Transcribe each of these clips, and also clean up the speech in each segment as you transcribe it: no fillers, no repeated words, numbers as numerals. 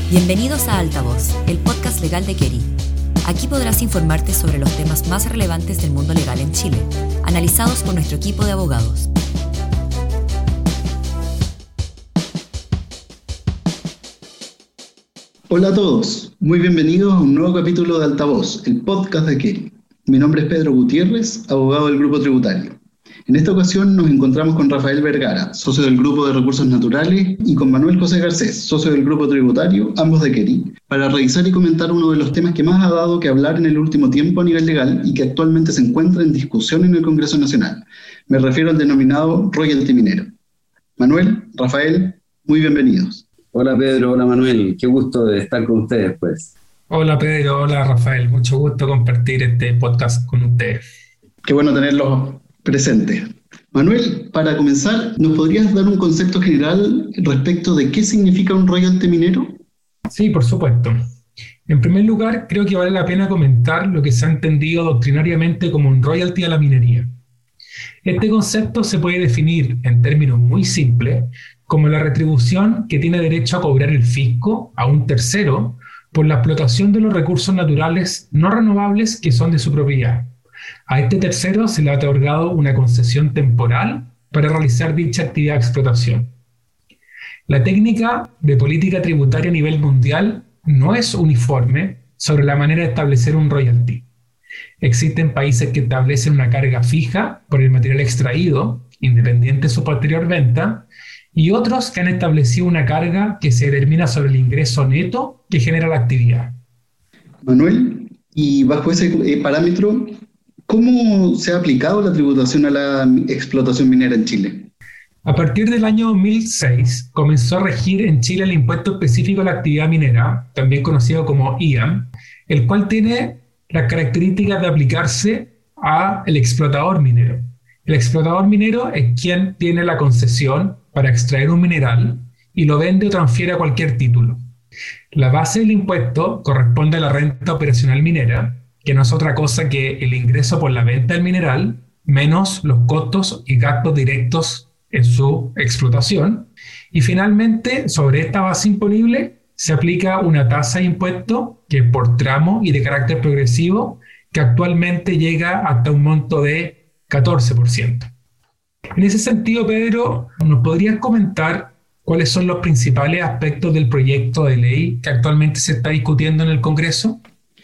Bienvenidos a Altavoz, el podcast legal de Keri. Aquí podrás informarte sobre los temas más relevantes del mundo legal en Chile, analizados por nuestro equipo de abogados. Hola a todos, muy bienvenidos a un nuevo capítulo de Altavoz, el podcast de Keri. Mi nombre es Pedro Gutiérrez, abogado del Grupo Tributario. En esta ocasión nos encontramos con Rafael Vergara, socio del Grupo de Recursos Naturales, y con Manuel José Garcés, socio del Grupo Tributario, ambos de Keri, para revisar y comentar uno de los temas que más ha dado que hablar en el último tiempo a nivel legal y que actualmente se encuentra en discusión en el Congreso Nacional. Me refiero al denominado royalty minero. Manuel, Rafael, muy bienvenidos. Hola Pedro, hola Manuel, qué gusto de estar con ustedes pues. Hola Pedro, hola Rafael, mucho gusto compartir este podcast con ustedes. Qué bueno tenerlos presentes. Manuel, para comenzar, ¿nos podrías dar un concepto general respecto de qué significa un royalty minero? Sí, por supuesto. En primer lugar, creo que vale la pena comentar lo que se ha entendido doctrinariamente como un royalty a la minería. Este concepto se puede definir en términos muy simples como la retribución que tiene derecho a cobrar el fisco a un tercero por la explotación de los recursos naturales no renovables que son de su propiedad. A este tercero se le ha otorgado una concesión temporal para realizar dicha actividad de explotación. La técnica de política tributaria a nivel mundial no es uniforme sobre la manera de establecer un royalty. Existen países que establecen una carga fija por el material extraído, independiente de su posterior venta, y otros que han establecido una carga que se determina sobre el ingreso neto que genera la actividad. Manuel, y bajo ese parámetro, ¿cómo se ha aplicado la tributación a la explotación minera en Chile? A partir del año 2006 comenzó a regir en Chile el impuesto específico a la actividad minera, también conocido como IAM, el cual tiene las características de aplicarse al explotador minero. El explotador minero es quien tiene la concesión para extraer un mineral y lo vende o transfiere a cualquier título. La base del impuesto corresponde a la renta operacional minera, que no es otra cosa que el ingreso por la venta del mineral, menos los costos y gastos directos en su explotación. Y finalmente, sobre esta base imponible, se aplica una tasa de impuesto que es por tramo y de carácter progresivo, que actualmente llega hasta un monto de 14%. En ese sentido, Pedro, ¿nos podrías comentar cuáles son los principales aspectos del proyecto de ley que actualmente se está discutiendo en el Congreso?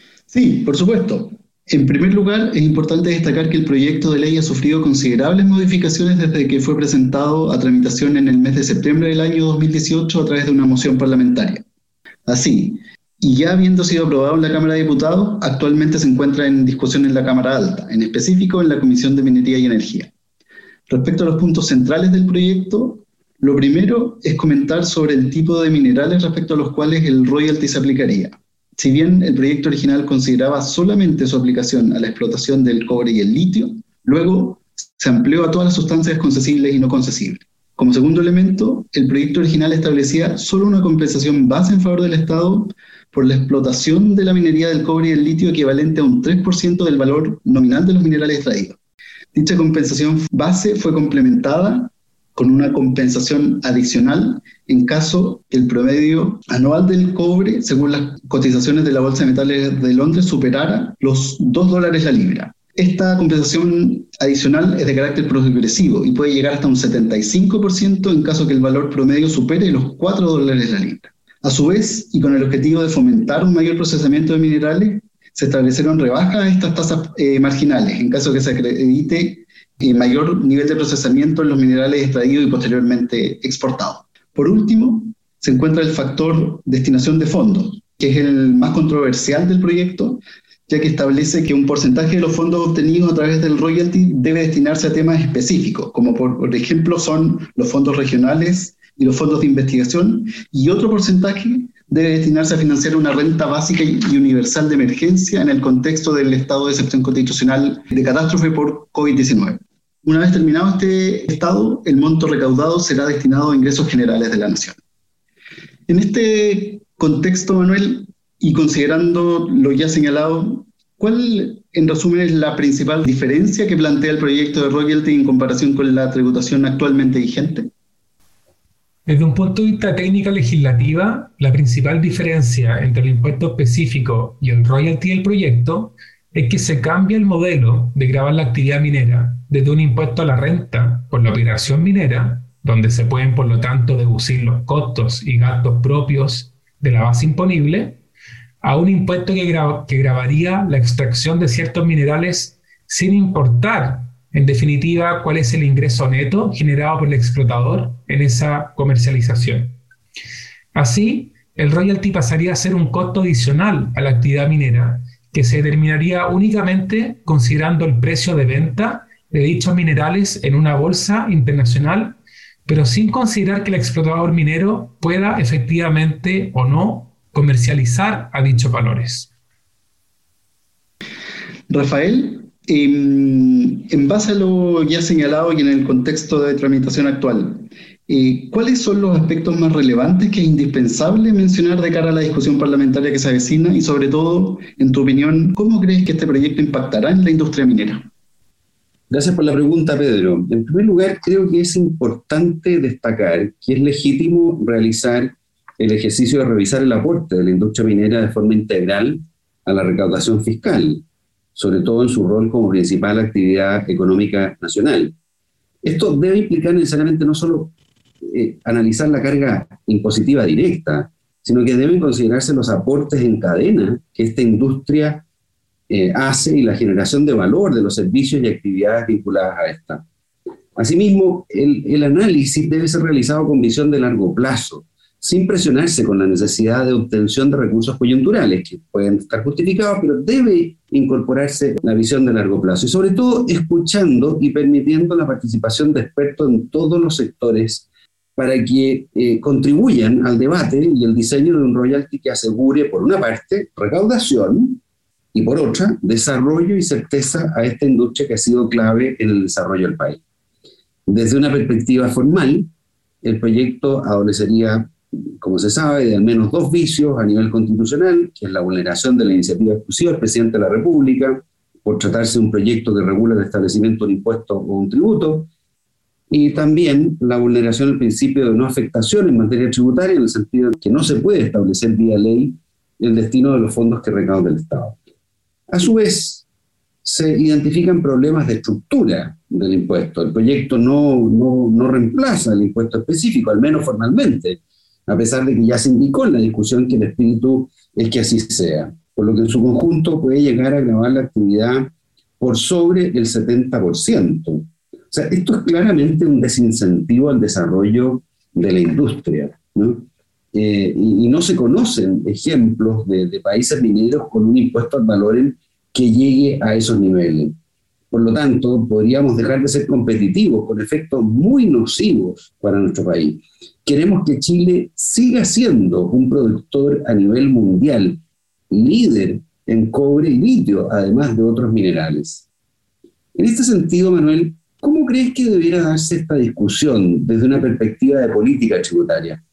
Sí, por supuesto. En primer lugar, es importante destacar que el proyecto de ley ha sufrido considerables modificaciones desde que fue presentado a tramitación en el mes de septiembre del año 2018 a través de una moción parlamentaria. Así, y ya habiendo sido aprobado en la Cámara de Diputados, actualmente se encuentra en discusión en la Cámara Alta, en específico en la Comisión de Minería y Energía. Respecto a los puntos centrales del proyecto, lo primero es comentar sobre el tipo de minerales respecto a los cuales el royalty se aplicaría. Si bien el proyecto original consideraba solamente su aplicación a la explotación del cobre y el litio, luego se amplió a todas las sustancias concesibles y no concesibles. Como segundo elemento, el proyecto original establecía solo una compensación base en favor del Estado por la explotación de la minería del cobre y el litio equivalente a un 3% del valor nominal de los minerales extraídos. Dicha compensación base fue complementada con una compensación adicional en caso que el promedio anual del cobre, según las cotizaciones de la Bolsa de Metales de Londres, superara los $2 la libra. Esta compensación adicional es de carácter progresivo y puede llegar hasta un 75% en caso que el valor promedio supere los $4 la libra. A su vez, y con el objetivo de fomentar un mayor procesamiento de minerales, se establecieron rebajas a estas tasas marginales en caso que se acredite mayor nivel de procesamiento en los minerales extraídos y posteriormente exportados. Por último, se encuentra el factor destinación de fondos, que es el más controversial del proyecto, ya que establece que un porcentaje de los fondos obtenidos a través del royalty debe destinarse a temas específicos, como por ejemplo son los fondos regionales y los fondos de investigación, y otro porcentaje debe destinarse a financiar una renta básica y universal de emergencia en el contexto del estado de excepción constitucional de catástrofe por COVID-19. Una vez terminado este estado, el monto recaudado será destinado a ingresos generales de la nación. En este contexto, Manuel, y considerando lo ya señalado, ¿cuál, en resumen, es la principal diferencia que plantea el proyecto de royalty en comparación con la tributación actualmente vigente? Desde un punto de vista técnica legislativa, la principal diferencia entre el impuesto específico y el royalty del proyecto es que se cambia el modelo de gravar la actividad minera desde un impuesto a la renta por la operación minera, donde se pueden por lo tanto deducir los costos y gastos propios de la base imponible, a un impuesto que gravaría la extracción de ciertos minerales sin importar, en definitiva, cuál es el ingreso neto generado por el explotador en esa comercialización. Así, el royalty pasaría a ser un costo adicional a la actividad minera, que se determinaría únicamente considerando el precio de venta de dichos minerales en una bolsa internacional, pero sin considerar que el explotador minero pueda efectivamente o no comercializar a dichos valores. Rafael, en base a lo ya señalado y en el contexto de tramitación actual, ¿cuáles son los aspectos más relevantes que es indispensable mencionar de cara a la discusión parlamentaria que se avecina? Y sobre todo, en tu opinión, ¿cómo crees que este proyecto impactará en la industria minera? Gracias por la pregunta, Pedro. En primer lugar, creo que es importante destacar que es legítimo realizar el ejercicio de revisar el aporte de la industria minera de forma integral a la recaudación fiscal, sobre todo en su rol como principal actividad económica nacional. Esto debe implicar necesariamente no solo analizar la carga impositiva directa, sino que deben considerarse los aportes en cadena que esta industria hace y la generación de valor de los servicios y actividades vinculadas a esta. Asimismo, el análisis debe ser realizado con visión de largo plazo, sin presionarse con la necesidad de obtención de recursos coyunturales, que pueden estar justificados, pero debe incorporarse la visión de largo plazo. Y sobre todo, escuchando y permitiendo la participación de expertos en todos los sectores para que contribuyan al debate y el diseño de un royalty que asegure, por una parte, recaudación, y por otra, desarrollo y certeza a esta industria que ha sido clave en el desarrollo del país. Desde una perspectiva formal, el proyecto adolecería, como se sabe, de al menos dos vicios a nivel constitucional, que es la vulneración de la iniciativa exclusiva del presidente de la República, por tratarse de un proyecto que regula el establecimiento de un impuesto o un tributo, y también la vulneración del principio de no afectación en materia tributaria, en el sentido de que no se puede establecer vía ley el destino de los fondos que recauda el Estado. A su vez, se identifican problemas de estructura del impuesto. El proyecto no reemplaza el impuesto específico, al menos formalmente, a pesar de que ya se indicó en la discusión que el espíritu es que así sea, por lo que en su conjunto puede llegar a gravar la actividad por sobre el 70%. O sea, esto es claramente un desincentivo al desarrollo de la industria, ¿no? Y no se conocen ejemplos de países mineros con un impuesto al valor que llegue a esos niveles. Por lo tanto, podríamos dejar de ser competitivos con efectos muy nocivos para nuestro país. Queremos que Chile siga siendo un productor a nivel mundial, líder en cobre y litio, además de otros minerales. En este sentido, Manuel, ¿cómo crees que debiera darse esta discusión desde una perspectiva de política tributaria?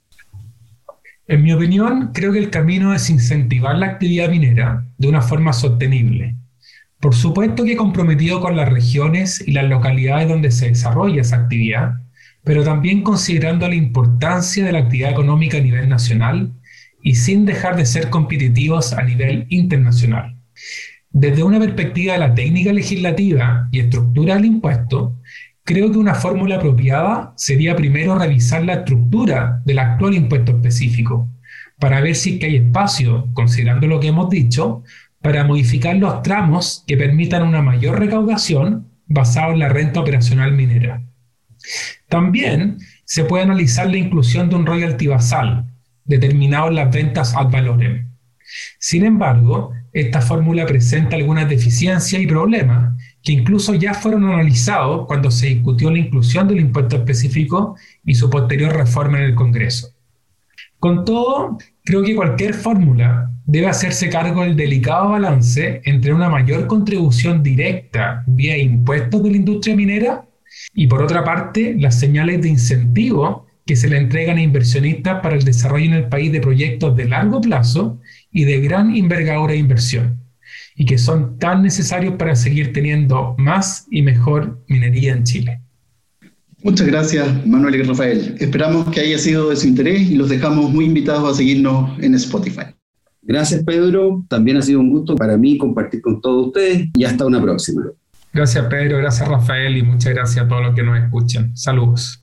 En mi opinión, creo que el camino es incentivar la actividad minera de una forma sostenible. Por supuesto que comprometido con las regiones y las localidades donde se desarrolla esa actividad, pero también considerando la importancia de la actividad económica a nivel nacional y sin dejar de ser competitivos a nivel internacional. Desde una perspectiva de la técnica legislativa y estructura del impuesto, creo que una fórmula apropiada sería primero revisar la estructura del actual impuesto específico, para ver si hay espacio, considerando lo que hemos dicho, para modificar los tramos que permitan una mayor recaudación basada en la renta operacional minera. También se puede analizar la inclusión de un royalty basal, determinado en las ventas ad valorem. Sin embargo, esta fórmula presenta algunas deficiencias y problemas que incluso ya fueron analizados cuando se discutió la inclusión del impuesto específico y su posterior reforma en el Congreso. Con todo, creo que cualquier fórmula debe hacerse cargo del delicado balance entre una mayor contribución directa vía impuestos de la industria minera y, por otra parte, las señales de incentivo que se le entregan a inversionistas para el desarrollo en el país de proyectos de largo plazo y de gran envergadura de inversión, y que son tan necesarios para seguir teniendo más y mejor minería en Chile. Muchas gracias, Manuel y Rafael. Esperamos que haya sido de su interés y los dejamos muy invitados a seguirnos en Spotify. Gracias, Pedro. También ha sido un gusto para mí compartir con todos ustedes y hasta una próxima. Gracias, Pedro. Gracias, Rafael. Y muchas gracias a todos los que nos escuchan. Saludos.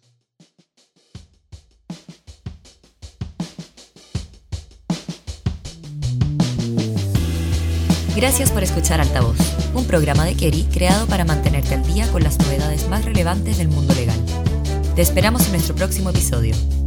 Gracias por escuchar Altavoz, un programa de Keri creado para mantenerte al día con las novedades más relevantes del mundo legal. Te esperamos en nuestro próximo episodio.